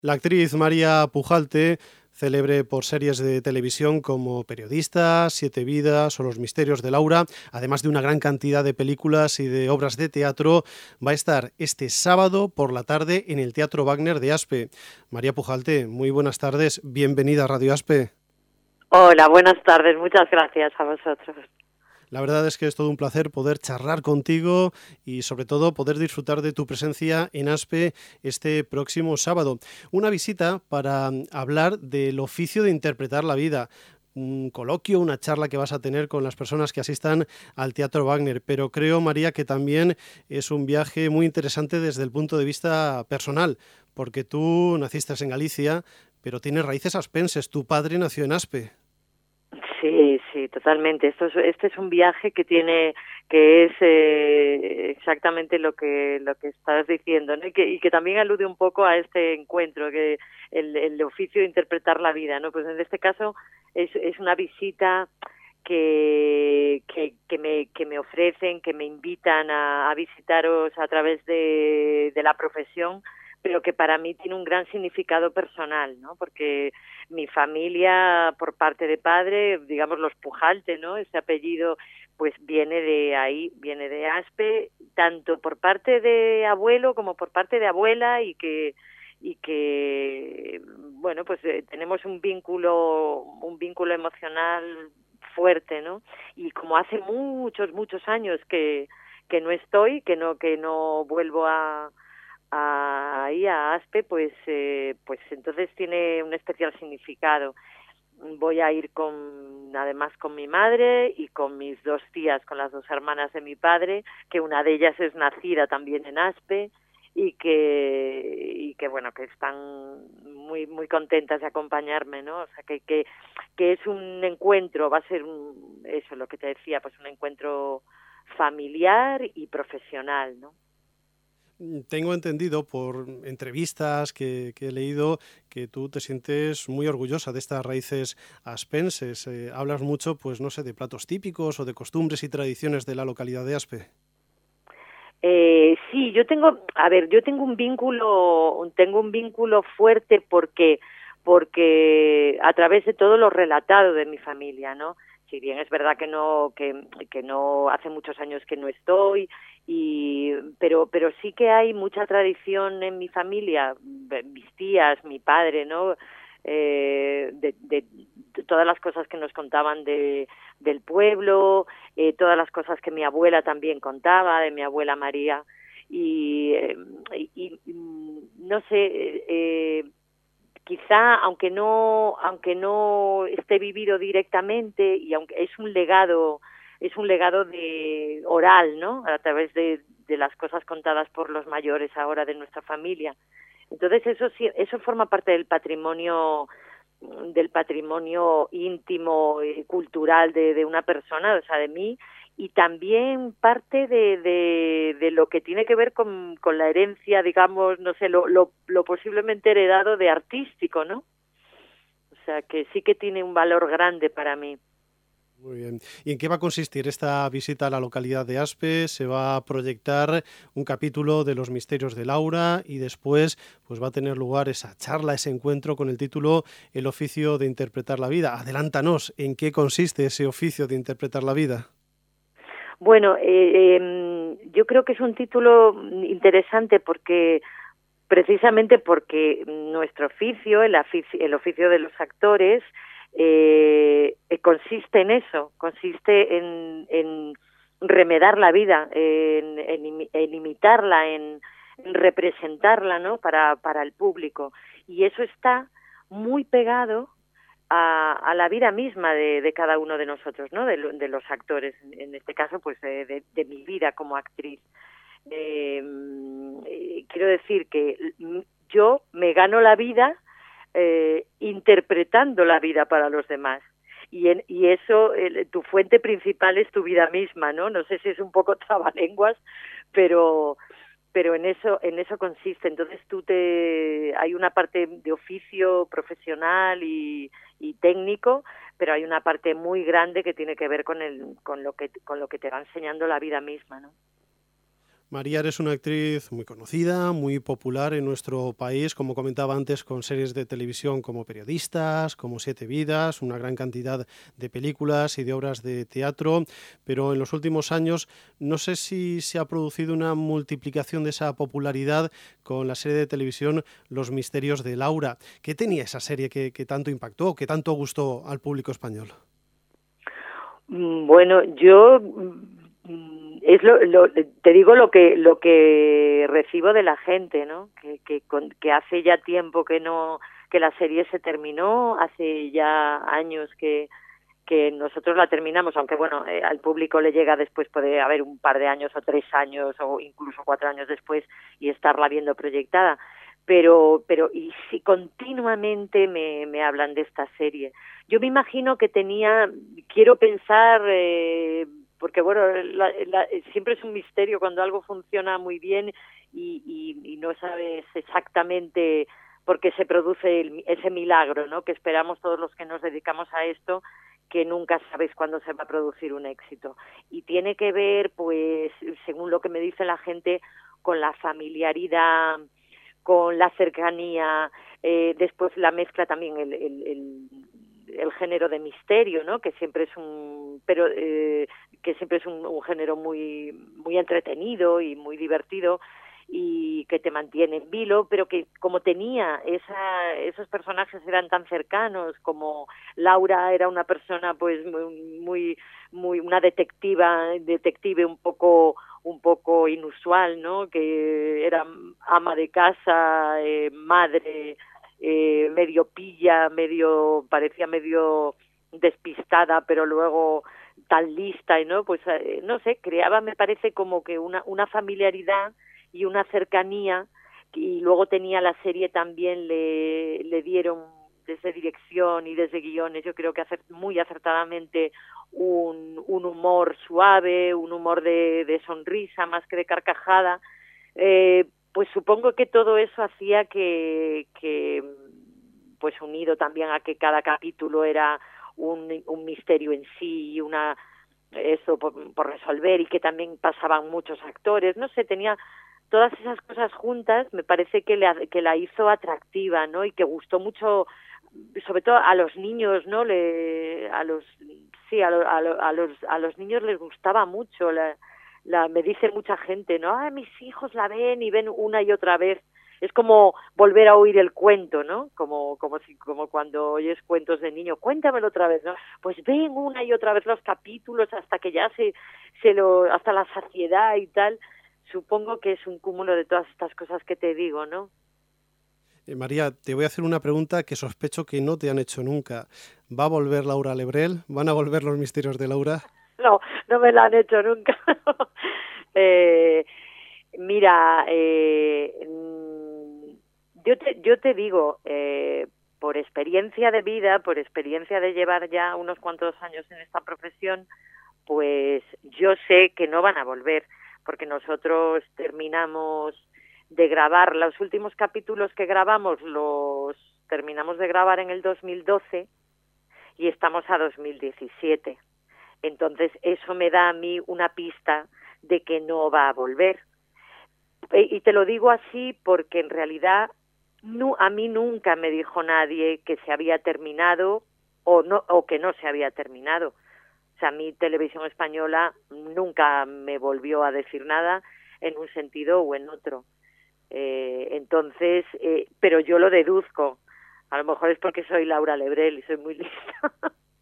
La actriz María Pujalte, célebre por series de televisión como Periodista, Siete vidas o Los misterios de Laura, además de una gran cantidad de películas y de obras de teatro, va a estar este sábado por la tarde en el Teatro Wagner de Aspe. María Pujalte, muy buenas tardes, bienvenida a Radio Aspe. Hola, buenas tardes, muchas gracias a vosotros. La verdad es que es todo un placer poder charlar contigo y sobre todo poder disfrutar de tu presencia en Aspe este próximo sábado. Una visita para hablar del oficio de interpretar la vida. Un coloquio, una charla que vas a tener con las personas que asistan al Teatro Wagner. Pero creo, María, que también es un viaje muy interesante desde el punto de vista personal, porque tú naciste en Galicia, pero tienes raíces aspenses. Tu padre nació en Aspe. Sí, totalmente. Este es un viaje que es exactamente lo que estás diciendo, ¿no? Y que también alude un poco a este encuentro, que el oficio de interpretar la vida, ¿no? Pues en este caso es una visita que me ofrecen, que me invitan a visitaros a través de la profesión, pero que para mí tiene un gran significado personal, ¿no? Porque mi familia, por parte de padre, digamos los Pujalte, ¿no? Ese apellido, pues viene de ahí, viene de Aspe, tanto por parte de abuelo como por parte de abuela, y que bueno, pues tenemos un vínculo emocional fuerte, ¿no? Y como hace muchos años que no estoy, que no vuelvo ahí a Aspe, pues entonces tiene un especial significado. Voy a ir además con mi madre y con mis dos tías, con las dos hermanas de mi padre, que una de ellas es nacida también en Aspe, y que bueno, que están muy contentas de acompañarme, ¿no? O sea, que es un encuentro, va a ser eso, lo que te decía, pues un encuentro familiar y profesional, ¿no? Tengo entendido por entrevistas que he leído que tú te sientes muy orgullosa de estas raíces aspenses. Hablas mucho, pues no sé, de platos típicos o de costumbres y tradiciones de la localidad de Aspe. Sí, yo tengo un vínculo fuerte porque a través de todo lo relatado de mi familia, ¿no? Si bien es verdad que no hace muchos años que no estoy, pero sí que hay mucha tradición en mi familia, mis tías, mi padre, ¿no? De todas las cosas que nos contaban del pueblo, todas las cosas que mi abuela también contaba, de mi abuela María, y no sé, quizá aunque no esté vivido directamente, y aunque es un legado de oral, ¿no? A través de las cosas contadas por los mayores ahora de nuestra familia. Entonces eso forma parte del patrimonio íntimo y cultural de una persona, o sea, de mí, y también parte de lo que tiene que ver con la herencia, digamos, no sé, lo posiblemente heredado de artístico, ¿no? O sea, que sí que tiene un valor grande para mí. Muy bien. ¿Y en qué va a consistir esta visita a la localidad de Aspe? Se va a proyectar un capítulo de Los misterios de Laura y después pues va a tener lugar esa charla, ese encuentro con el título El oficio de interpretar la vida. Adelántanos, ¿en qué consiste ese oficio de interpretar la vida? Bueno, yo creo que es un título interesante precisamente porque nuestro oficio, el oficio de los actores, consiste en eso, consiste en remedar la vida, en imitarla, en representarla, ¿no? Para el público. Y eso está muy pegado a la vida misma de cada uno de nosotros, ¿no? De los actores, en este caso, pues de mi vida como actriz. Quiero decir que yo me gano la vida interpretando la vida para los demás. Y eso, tu fuente principal es tu vida misma, ¿no? No sé si es un poco trabalenguas, pero en eso consiste. Entonces hay una parte de oficio profesional y técnico, pero hay una parte muy grande que tiene que ver con lo que te va enseñando la vida misma, ¿no? María, eres una actriz muy conocida, muy popular en nuestro país, como comentaba antes, con series de televisión como Periodistas, como Siete Vidas, una gran cantidad de películas y de obras de teatro, pero en los últimos años no sé si se ha producido una multiplicación de esa popularidad con la serie de televisión Los Misterios de Laura. ¿Qué tenía esa serie que tanto impactó, que tanto gustó al público español? Bueno, yo es te digo lo que recibo de la gente, ¿no? Que hace ya tiempo que la serie se terminó, hace ya años que nosotros la terminamos, aunque bueno, al público le llega después, puede haber un par de años o 3 años o incluso 4 años después y estarla viendo proyectada, pero y si continuamente me hablan de esta serie. Yo me imagino que quiero pensar, porque bueno, siempre es un misterio cuando algo funciona muy bien y no sabes exactamente por qué se produce ese milagro, ¿no? Que esperamos todos los que nos dedicamos a esto, que nunca sabes cuándo se va a producir un éxito. Y tiene que ver, pues, según lo que me dice la gente, con la familiaridad, con la cercanía, después la mezcla también el género de misterio, ¿no? Que siempre es un género muy muy entretenido y muy divertido y que te mantiene en vilo, pero que como tenía esos personajes eran tan cercanos, como Laura era una persona pues muy una detective un poco inusual, ¿no? Que era ama de casa, madre, medio pilla, parecía medio despistada, pero luego tan lista, y no, pues no sé, creaba, me parece, como que una familiaridad y una cercanía, y luego tenía la serie también, le dieron desde dirección y desde guiones, yo creo que muy acertadamente un humor suave, un humor de sonrisa más que de carcajada, pues supongo que todo eso hacía que pues unido también a que cada capítulo era un misterio en sí y eso por resolver, y que también pasaban muchos actores, no sé, tenía todas esas cosas juntas, me parece que la hizo atractiva, ¿no? Y que gustó mucho, sobre todo a los niños, ¿no? A los niños les gustaba mucho, me dice mucha gente, ¿no? Mis hijos la ven y ven una y otra vez. Es como volver a oír el cuento, ¿no? Como cuando oyes cuentos de niño, cuéntamelo otra vez, ¿no? Pues ven una y otra vez los capítulos hasta que ya hasta la saciedad y tal. Supongo que es un cúmulo de todas estas cosas que te digo, ¿no? María, te voy a hacer una pregunta que sospecho que no te han hecho nunca. ¿Va a volver Laura Lebrel? ¿Van a volver los misterios de Laura? No, no me la han hecho nunca. Mira, yo te digo, por experiencia de vida, por experiencia de llevar ya unos cuantos años en esta profesión, pues yo sé que no van a volver, porque nosotros terminamos de grabar, los últimos capítulos que grabamos los terminamos de grabar en el 2012 y estamos a 2017. Entonces eso me da a mí una pista de que no va a volver. Y te lo digo así porque en realidad a mí nunca me dijo nadie que se había terminado o que no se había terminado. O sea, mi Televisión Española nunca me volvió a decir nada en un sentido o en otro. Entonces, pero yo lo deduzco. A lo mejor es porque soy Laura Lebrel y soy muy lista.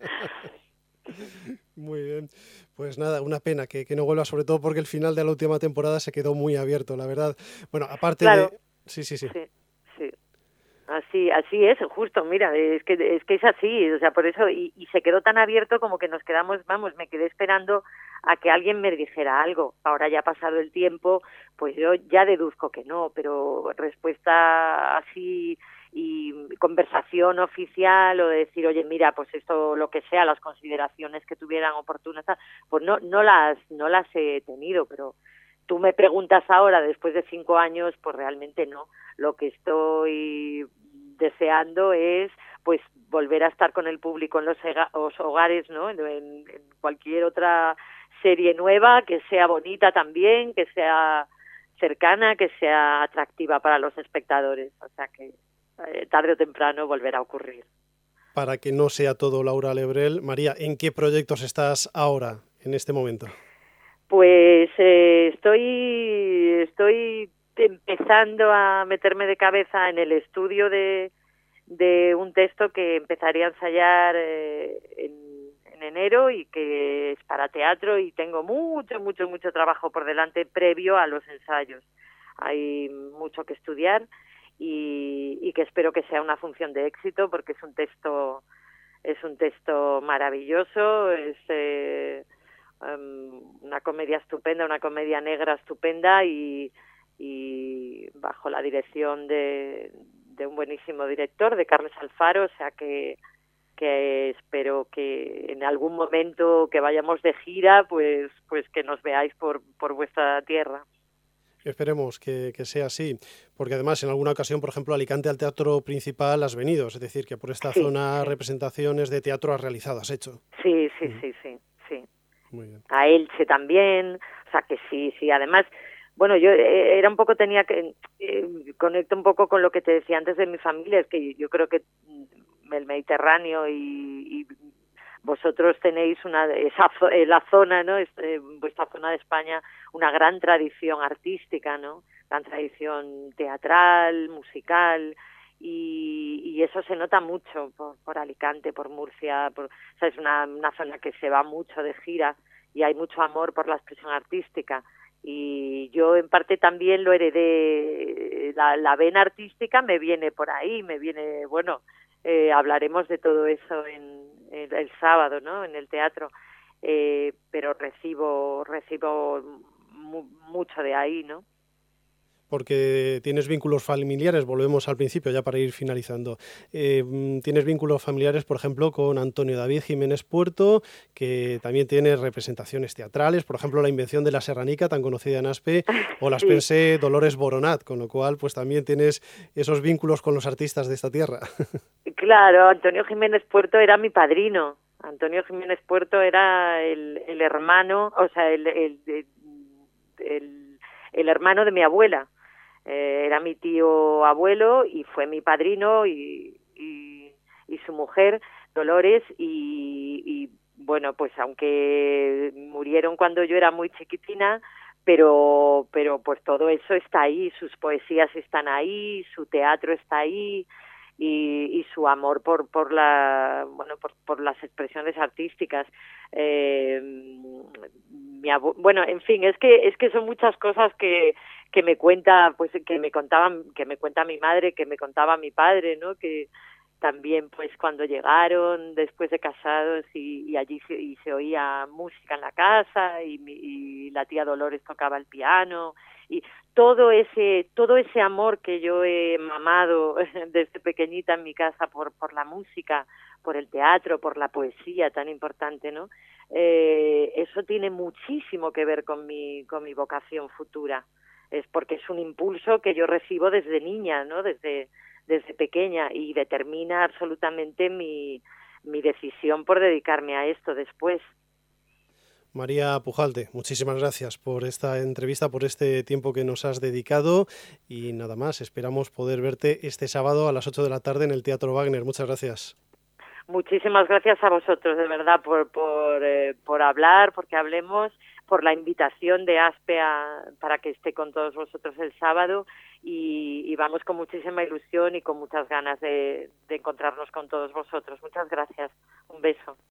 Muy bien. Pues nada, una pena que no vuelva, sobre todo porque el final de la última temporada se quedó muy abierto, la verdad. Bueno, aparte Claro, de... Sí. sí. Así es, justo, mira, es que es así, o sea, por eso, y se quedó tan abierto como que nos quedamos, vamos, me quedé esperando a que alguien me dijera algo. Ahora ya ha pasado el tiempo, pues yo ya deduzco que no, pero respuesta así y conversación oficial o de decir, oye, mira, pues esto, lo que sea, las consideraciones que tuvieran oportunas, pues no las he tenido, pero tú me preguntas ahora, después de 5 años, pues realmente no. Lo que estoy deseando es pues volver a estar con el público en los hogares, ¿no? En cualquier otra serie nueva, que sea bonita también, que sea cercana, que sea atractiva para los espectadores. O sea que tarde o temprano volverá a ocurrir. Para que no sea todo Laura Lebrel, María, ¿en qué proyectos estás ahora, en este momento? Pues estoy empezando a meterme de cabeza en el estudio de un texto que empezaría a ensayar en enero y que es para teatro, y tengo mucho trabajo por delante previo a los ensayos. Hay mucho que estudiar y que espero que sea una función de éxito, porque es un texto maravilloso, es una comedia estupenda, una comedia negra estupenda, y bajo la dirección de un buenísimo director, de Carles Alfaro. O sea que espero que en algún momento que vayamos de gira, pues que nos veáis por vuestra tierra. Esperemos que sea así, porque además en alguna ocasión, por ejemplo, Alicante al Teatro Principal has venido, es decir, que por esta zona representaciones de teatro has realizado, has hecho. Sí. Muy bien. A Elche también, o sea que sí. Además, bueno, yo era un poco, tenía que conecto un poco con lo que te decía antes de mi familia, es que yo creo que el Mediterráneo y vosotros tenéis la zona, ¿no? Vuestra zona de España, una gran tradición artística, ¿no? Gran tradición teatral, musical, y eso se nota mucho por Alicante, por Murcia, o sea, es una zona que se va mucho de gira y hay mucho amor por la expresión artística. Y yo en parte también lo heredé, la vena artística me viene por ahí, bueno, hablaremos de todo eso el sábado, ¿no? En el teatro, pero recibo mucho de ahí, ¿no? Porque tienes vínculos familiares, volvemos al principio ya para ir finalizando. Tienes vínculos familiares, por ejemplo, con Antonio David Jiménez Puerto, que también tiene representaciones teatrales, por ejemplo, La invención de la serranica, tan conocida en Aspe, o Las Pense Dolores Boronat, con lo cual pues también tienes esos vínculos con los artistas de esta tierra. Claro, Antonio Jiménez Puerto era mi padrino. Antonio Jiménez Puerto era el hermano, o sea, el hermano de mi abuela. Era mi tío abuelo y fue mi padrino y su mujer, Dolores, y bueno, pues aunque murieron cuando yo era muy chiquitina, pero pues todo eso está ahí, sus poesías están ahí, su teatro está ahí, y su amor por las expresiones artísticas. Bueno, en fin, es que son muchas cosas que me cuenta, pues que me cuenta mi madre, que me contaba mi padre, ¿no? Que también pues cuando llegaron después de casados y allí se oía música en la casa, y la tía Dolores tocaba el piano, y todo ese amor que yo he mamado desde pequeñita en mi casa por la música, por el teatro, por la poesía tan importante, ¿no? Eso tiene muchísimo que ver con mi vocación futura. Es porque es un impulso que yo recibo desde niña, ¿no? Desde pequeña, y determina absolutamente mi decisión por dedicarme a esto después. María Pujalte, muchísimas gracias por esta entrevista, por este tiempo que nos has dedicado, y nada más, esperamos poder verte este sábado a las 8 de la tarde en el Teatro Wagner. Muchas gracias. Muchísimas gracias a vosotros, de verdad, por hablar, porque hablemos, por la invitación de Aspe para que esté con todos vosotros el sábado, y vamos con muchísima ilusión y con muchas ganas de encontrarnos con todos vosotros. Muchas gracias. Un beso.